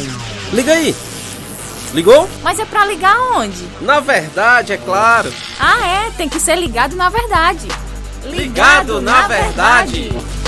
Liga aí. Ligou? Mas é pra ligar onde? Na verdade, é claro. Ah, tem que ser ligado na verdade. Ligado na verdade.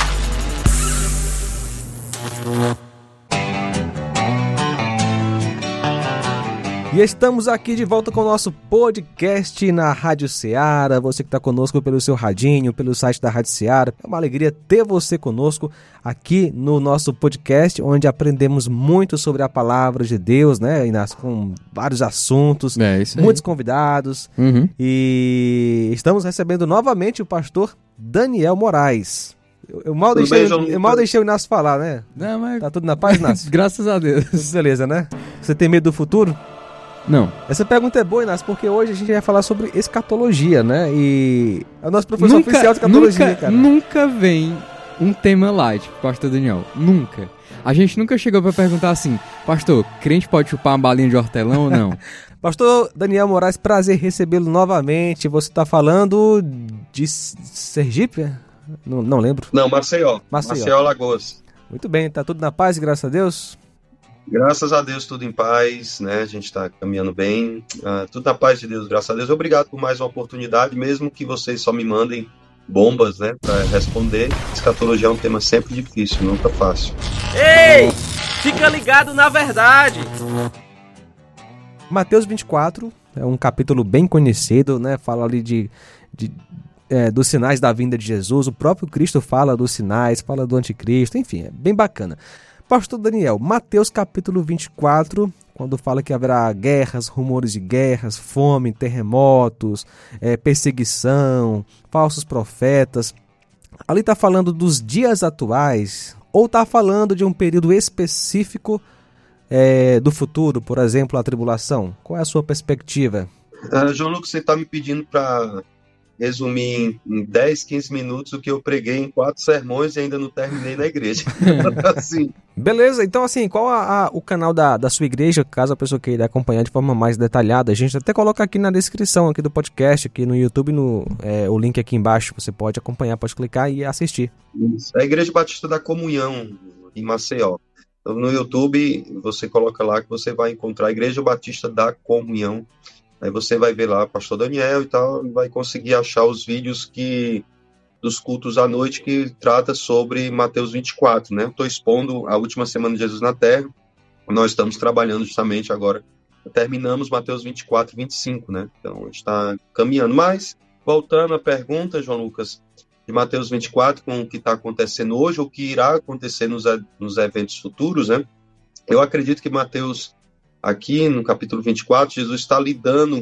E estamos aqui de volta com o nosso podcast na Rádio Ceará. Você que está conosco pelo seu radinho, pelo site da Rádio Ceará. É uma alegria ter você conosco aqui no nosso podcast, onde aprendemos muito sobre a palavra de Deus, né, Inácio? Com vários assuntos, muitos convidados. E estamos recebendo novamente o pastor Daniel Moraes. Eu mal deixei o Inácio falar, né? Não, mas... Tá tudo na paz, Inácio? Graças a Deus. Beleza, né? Você tem medo do futuro? Não. Essa pergunta é boa, Inácio, porque hoje a gente vai falar sobre escatologia, né? E é o nosso professor oficial de escatologia, cara. Nunca vem um tema light, pastor Daniel. Nunca. A gente nunca chegou pra perguntar assim, pastor, crente pode chupar uma balinha de hortelã ou não? Pastor Daniel Moraes, prazer recebê-lo novamente. Você tá falando de Sergipe? Não lembro. Não, Maceió, Alagoas. Muito bem, tá tudo na paz, graças a Deus? Graças a Deus, tudo em paz, né? A gente está caminhando bem, tudo na paz de Deus, graças a Deus. Obrigado por mais uma oportunidade, mesmo que vocês só me mandem bombas, né, para responder. Escatologia é um tema sempre difícil, nunca fácil. Ei, fica ligado na verdade. Mateus 24 é um capítulo bem conhecido, né? Fala ali dos sinais da vinda de Jesus. O próprio Cristo fala dos sinais, fala do anticristo, enfim, é bem bacana. Pastor Daniel, Mateus capítulo 24, quando fala que haverá guerras, rumores de guerras, fome, terremotos, perseguição, falsos profetas, ali está falando dos dias atuais ou está falando de um período específico do futuro, por exemplo, a tribulação? Qual é a sua perspectiva? João Lucas, você está me pedindo para resumir em 10, 15 minutos o que eu preguei em 4 sermões e ainda não terminei na igreja. Assim. Beleza, então assim, qual o canal da sua igreja, caso a pessoa queira acompanhar de forma mais detalhada? A gente até coloca aqui na descrição aqui do podcast, aqui no YouTube, o link aqui embaixo, você pode acompanhar, pode clicar e assistir. Isso. É a Igreja Batista da Comunhão, em Maceió. Então, no YouTube, você coloca lá que você vai encontrar a Igreja Batista da Comunhão. Aí você vai ver lá pastor Daniel e tal, e vai conseguir achar os vídeos dos cultos à noite que trata sobre Mateus 24, né? Estou expondo a última semana de Jesus na Terra. Nós estamos trabalhando justamente agora. Terminamos Mateus 24 e 25, né? Então, a gente está caminhando. Mas, voltando à pergunta, João Lucas, de Mateus 24, com o que está acontecendo hoje, o que irá acontecer nos eventos futuros, né? Eu acredito que Mateus... Aqui no capítulo 24, Jesus está lidando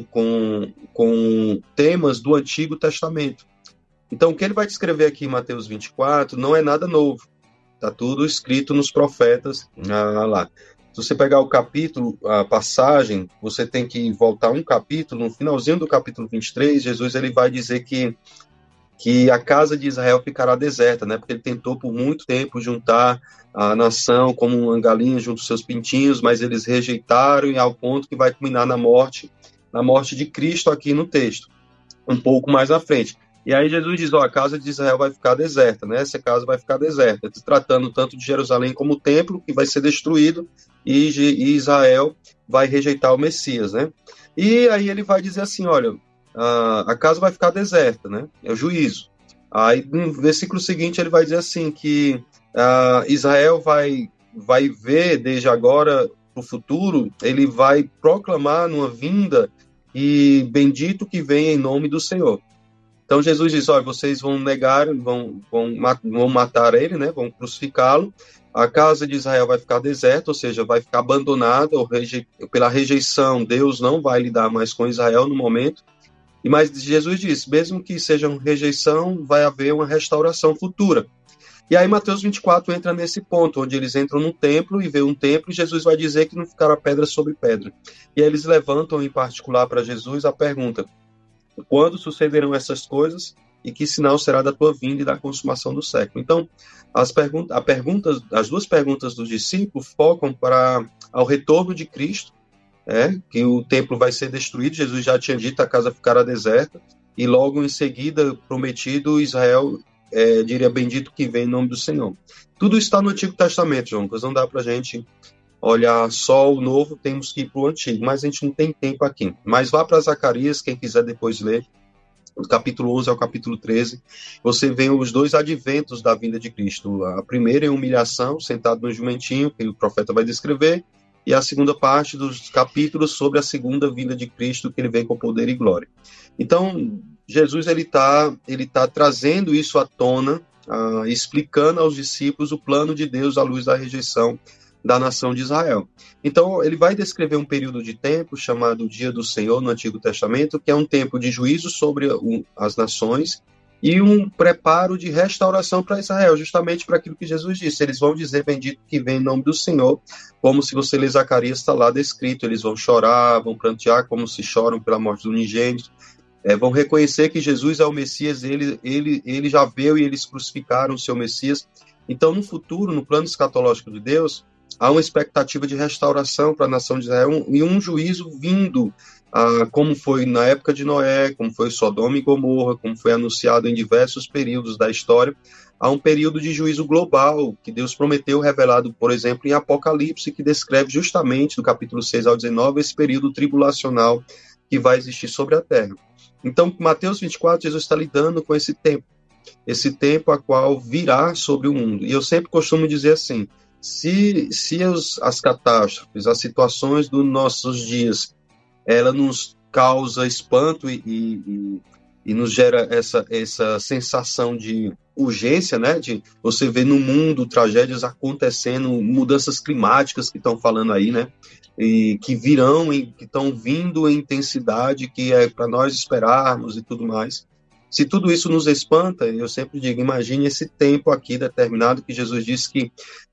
com temas do Antigo Testamento. Então, o que ele vai descrever aqui em Mateus 24 não é nada novo. Está tudo escrito nos profetas lá. Se você pegar o capítulo, a passagem, você tem que voltar um capítulo, no finalzinho do capítulo 23, Jesus ele vai dizer que a casa de Israel ficará deserta, né? Porque ele tentou por muito tempo juntar a nação como uma galinha junto aos seus pintinhos, mas eles rejeitaram e ao ponto que vai culminar na morte de Cristo aqui no texto, um pouco mais à frente. E aí Jesus diz, a casa de Israel vai ficar deserta, né? Essa casa vai ficar deserta, tratando tanto de Jerusalém como o templo, que vai ser destruído, e Israel vai rejeitar o Messias, né? E aí ele vai dizer assim, olha, a casa vai ficar deserta, né? É o juízo. Aí no versículo seguinte ele vai dizer assim, que Israel vai ver desde agora para o futuro, ele vai proclamar numa vinda e bendito que vem em nome do Senhor. Então Jesus diz, olha, vocês vão negar, vão matar ele, né? Vão crucificá-lo. A casa de Israel vai ficar deserta, ou seja, vai ficar abandonada pela rejeição. Deus não vai lidar mais com Israel no momento. Mas Jesus diz, mesmo que seja uma rejeição, vai haver uma restauração futura. E aí Mateus 24 entra nesse ponto, onde eles entram no templo e vê um templo, e Jesus vai dizer que não ficará pedra sobre pedra. E aí eles levantam em particular para Jesus a pergunta, quando sucederão essas coisas e que sinal será da tua vinda e da consumação do século? Então, as duas perguntas dos discípulos focam ao retorno de Cristo, que o templo vai ser destruído, Jesus já tinha dito, a casa ficará deserta, e logo em seguida, prometido, Israel diria bendito que vem em nome do Senhor. Tudo está no Antigo Testamento, João, pois não dá para a gente olhar só o novo, temos que ir para o antigo, mas a gente não tem tempo aqui. Mas vá para Zacarias, quem quiser depois ler, do capítulo 11 ao capítulo 13, você vê os dois adventos da vinda de Cristo. A primeira é a humilhação, sentado no jumentinho, que o profeta vai descrever, e a segunda parte dos capítulos sobre a segunda vinda de Cristo, que ele vem com poder e glória. Então, Jesus ele tá trazendo isso à tona, explicando aos discípulos o plano de Deus à luz da rejeição da nação de Israel. Então, ele vai descrever um período de tempo chamado Dia do Senhor no Antigo Testamento, que é um tempo de juízo sobre as nações e um preparo de restauração para Israel, justamente para aquilo que Jesus disse. Eles vão dizer, bendito que vem em nome do Senhor, como se você ler Zacarias, está lá descrito. Eles vão chorar, vão prantear como se choram pela morte do unigênito. Vão reconhecer que Jesus é o Messias, ele já veio e eles crucificaram o seu Messias. Então, no futuro, no plano escatológico de Deus, há uma expectativa de restauração para a nação de Israel e um juízo vindo, como foi na época de Noé, como foi Sodoma e Gomorra, como foi anunciado em diversos períodos da história. Há um período de juízo global que Deus prometeu, revelado, por exemplo, em Apocalipse, que descreve justamente, do capítulo 6 ao 19, esse período tribulacional que vai existir sobre a terra. Então, Mateus 24, Jesus está lidando com esse tempo a qual virá sobre o mundo. E eu sempre costumo dizer assim, se as catástrofes, as situações dos nossos dias, ela nos causa espanto e nos gera essa sensação de urgência, né? De você ver no mundo tragédias acontecendo, mudanças climáticas que estão falando aí, né? E que virão, que estão vindo em intensidade, que é para nós esperarmos e tudo mais. Se tudo isso nos espanta, eu sempre digo, imagine esse tempo aqui determinado, que Jesus disse que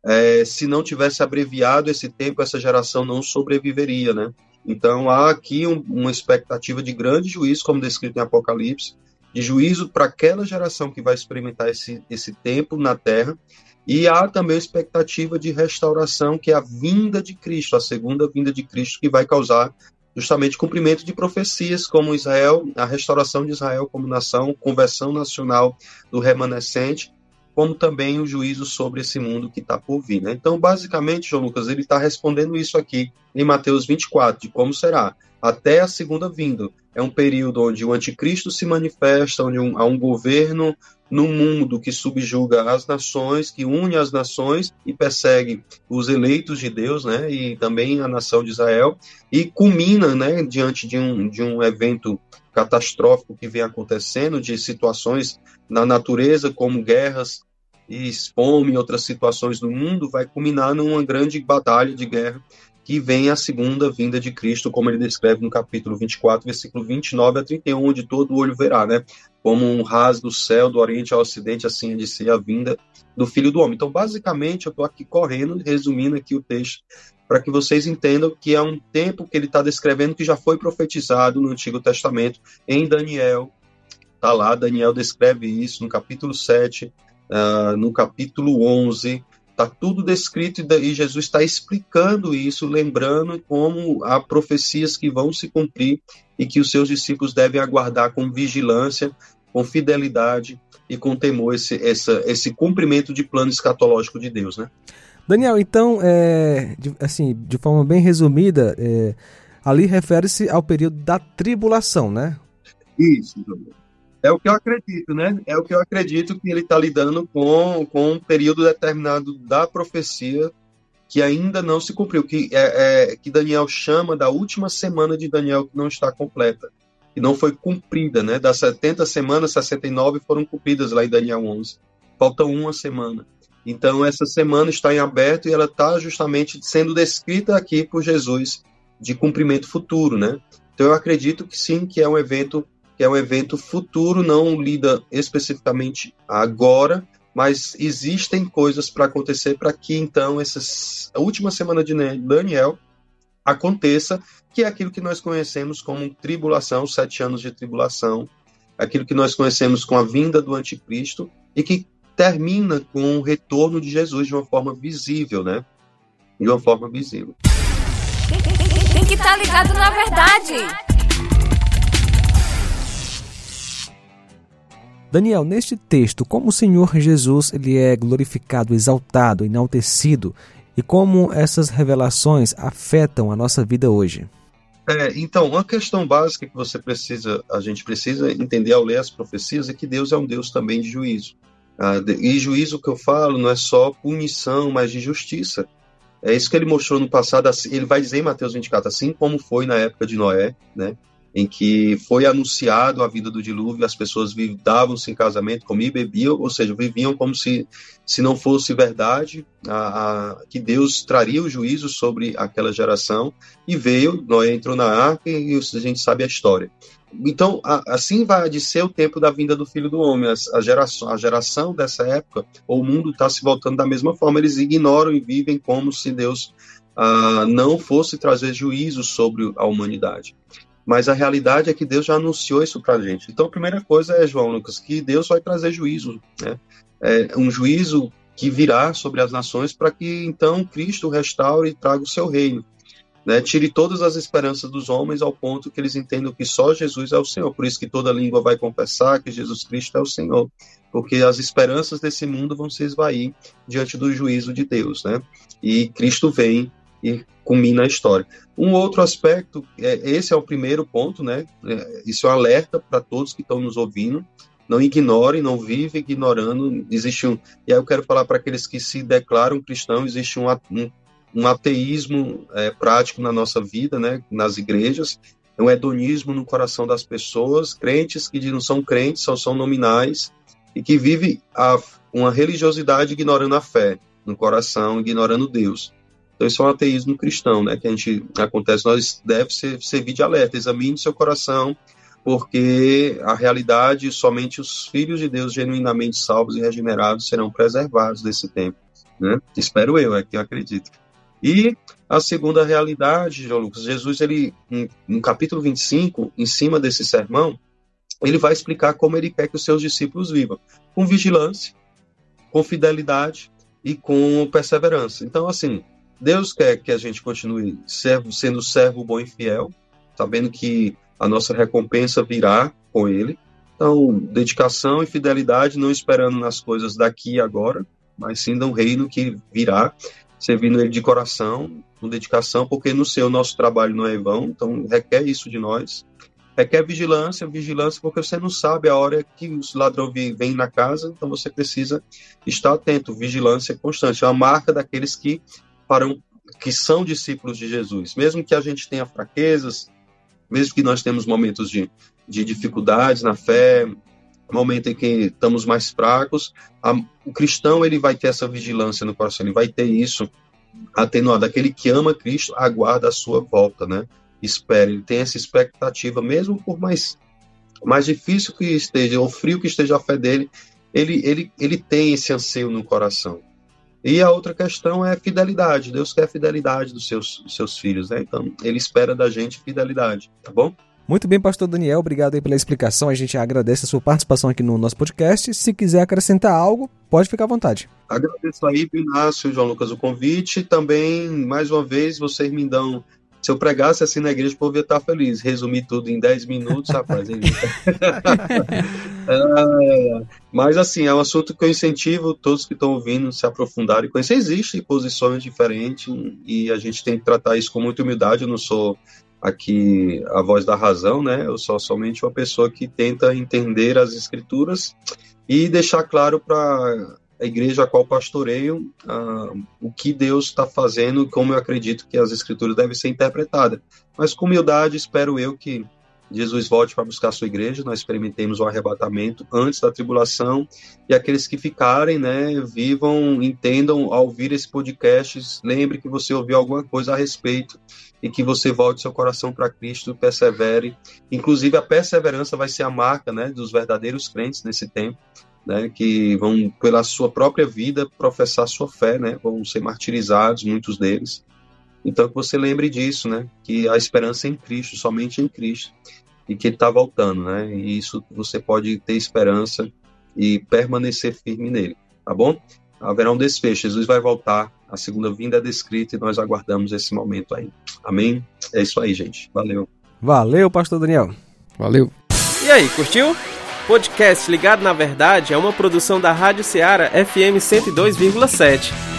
se não tivesse abreviado esse tempo, essa geração não sobreviveria, né? Então há aqui uma expectativa de grande juízo, como descrito em Apocalipse, de juízo para aquela geração que vai experimentar esse tempo na Terra, e há também a expectativa de restauração, que é a vinda de Cristo, a segunda vinda de Cristo, que vai causar justamente cumprimento de profecias, como Israel, a restauração de Israel como nação, conversão nacional do remanescente, como também o juízo sobre esse mundo que está por vir, né? Então, basicamente, João Lucas, ele está respondendo isso aqui em Mateus 24, de como será até a segunda vinda. É um período onde o anticristo se manifesta, onde há um governo no mundo que subjuga as nações, que une as nações e persegue os eleitos de Deus, né? E também a nação de Israel, e culmina, né, diante de um evento catastrófico que vem acontecendo, de situações na natureza, como guerras e fome e outras situações no mundo, vai culminar numa grande batalha de guerra, que vem a segunda vinda de Cristo, como ele descreve no capítulo 24, versículo 29 a 31, onde todo olho verá, né? Como um rasgo do céu, do oriente ao ocidente, assim é de ser a vinda do Filho do Homem. Então, basicamente, eu estou aqui correndo, resumindo aqui o texto, para que vocês entendam que é um tempo que ele está descrevendo que já foi profetizado no Antigo Testamento, em Daniel. Está lá, Daniel descreve isso no capítulo 7, no capítulo 11, está tudo descrito e Jesus está explicando isso, lembrando como há profecias que vão se cumprir e que os seus discípulos devem aguardar com vigilância, com fidelidade e com temor esse cumprimento de plano escatológico de Deus, né? Daniel, então, de forma bem resumida, ali refere-se ao período da tribulação, né? Isso, é o que eu acredito, né? É o que eu acredito que ele está lidando com um período determinado da profecia que ainda não se cumpriu, que Daniel chama da última semana de Daniel, que não está completa, que não foi cumprida, né? Das 70 semanas, 69 foram cumpridas lá em Daniel 11. Falta uma semana. Então, essa semana está em aberto e ela está justamente sendo descrita aqui por Jesus de cumprimento futuro, né? Então, eu acredito que sim, que é um evento futuro, não lida especificamente agora, mas existem coisas para acontecer para que, então, a última semana de Daniel aconteça, que é aquilo que nós conhecemos como tribulação, 7 anos de tribulação, aquilo que nós conhecemos com a vinda do anticristo, e que termina com o retorno de Jesus de uma forma visível, né? De uma forma visível. Tem que estar ligado na verdade. Daniel, neste texto, como o Senhor Jesus ele é glorificado, exaltado, enaltecido e como essas revelações afetam a nossa vida hoje. Então, uma questão básica que a gente precisa entender ao ler as profecias é que Deus é um Deus também de juízo. E juízo que eu falo não é só punição, mas de justiça. É isso que ele mostrou no passado, ele vai dizer em Mateus 24, assim como foi na época de Noé, né, em que foi anunciado a vida do dilúvio, as pessoas davam-se em casamento, comiam e bebiam, ou seja, viviam como se não fosse verdade, que Deus traria o juízo sobre aquela geração, e veio, Noé entrou na arca e a gente sabe a história. Então, assim vai de ser o tempo da vinda do Filho do Homem. A geração dessa época, ou o mundo está se voltando da mesma forma, eles ignoram e vivem como se Deus não fosse trazer juízo sobre a humanidade. Mas a realidade é que Deus já anunciou isso para a gente. Então, a primeira coisa é, João Lucas, que Deus vai trazer juízo, né? Um juízo que virá sobre as nações para que, então, Cristo restaure e traga o seu reino. Né, tire todas as esperanças dos homens ao ponto que eles entendam que só Jesus é o Senhor. Por isso que toda língua vai confessar que Jesus Cristo é o Senhor, porque as esperanças desse mundo vão se esvair diante do juízo de Deus, né? E Cristo vem e culmina a história. Um outro aspecto, esse é o primeiro ponto, né? Isso é um alerta para todos que estão nos ouvindo. Não ignorem, não vivem ignorando. E aí eu quero falar para aqueles que se declaram cristãos, existe um ateísmo prático na nossa vida, né, nas igrejas, um hedonismo no coração das pessoas, crentes que não são crentes, são nominais, e que vivem uma religiosidade ignorando a fé no coração, ignorando Deus. Então isso é um ateísmo cristão, né, que acontece. Nós devemos servir de alerta, examine seu coração, porque a realidade, somente os filhos de Deus genuinamente salvos e regenerados serão preservados desse tempo, né? Espero eu, que eu acredito. E a segunda realidade, João Lucas, Jesus, no capítulo 25, em cima desse sermão, ele vai explicar como ele quer que os seus discípulos vivam, com vigilância, com fidelidade e com perseverança. Então, assim, Deus quer que a gente continue sendo servo bom e fiel, sabendo que a nossa recompensa virá com ele. Então, dedicação e fidelidade, não esperando nas coisas daqui e agora, mas sim de um reino que virá, servindo ele de coração, com dedicação, porque no nosso trabalho não é vão, então requer isso de nós. Requer vigilância porque você não sabe a hora que os ladrões vêm na casa, então você precisa estar atento. Vigilância constante, é a marca daqueles que são discípulos de Jesus. Mesmo que a gente tenha fraquezas, mesmo que nós temos momentos de dificuldades na fé, momento em que estamos mais fracos, o cristão ele vai ter essa vigilância no coração, ele vai ter isso atenuado. Aquele que ama Cristo aguarda a sua volta, né? Espera, ele tem essa expectativa, mesmo por mais difícil que esteja, ou frio que esteja a fé dele, ele tem esse anseio no coração. E a outra questão é fidelidade. Deus quer fidelidade dos seus filhos, né? Então, ele espera da gente fidelidade, tá bom? Muito bem, pastor Daniel, obrigado aí pela explicação, a gente agradece a sua participação aqui no nosso podcast. Se quiser acrescentar algo, pode ficar à vontade. Agradeço aí, Inácio, João Lucas, o convite. Também, mais uma vez, vocês me dão... Se eu pregasse assim na igreja, o povo ia estar feliz. Resumir tudo em 10 minutos, rapaz. Mas, assim, é um assunto que eu incentivo todos que estão ouvindo a se aprofundarem e conhecer. Existem posições diferentes e a gente tem que tratar isso com muita humildade. Eu não sou aqui a voz da razão, né? Eu sou somente uma pessoa que tenta entender as escrituras e deixar claro para a igreja a qual pastoreio o que Deus está fazendo e como eu acredito que as escrituras devem ser interpretadas. Mas com humildade espero eu que Jesus volte para buscar a sua igreja, nós experimentemos o arrebatamento antes da tribulação e aqueles que ficarem, né, vivam, entendam ao ouvir esse podcast, lembre que você ouviu alguma coisa a respeito e que você volte seu coração para Cristo, persevere. Inclusive a perseverança vai ser a marca, né, dos verdadeiros crentes nesse tempo, né, que vão, pela sua própria vida, professar sua fé, né, vão ser martirizados, muitos deles. Então, que você lembre disso, né, que a esperança é em Cristo, somente em Cristo, e que Ele está voltando, né, e isso você pode ter esperança e permanecer firme nele, tá bom? Haverá um desfecho, Jesus vai voltar, a segunda vinda é descrita e nós aguardamos esse momento aí. Amém? É isso aí, gente. Valeu. Valeu, pastor Daniel. Valeu. E aí, curtiu? Podcast Ligado na Verdade é uma produção da Rádio Ceará FM 102,7.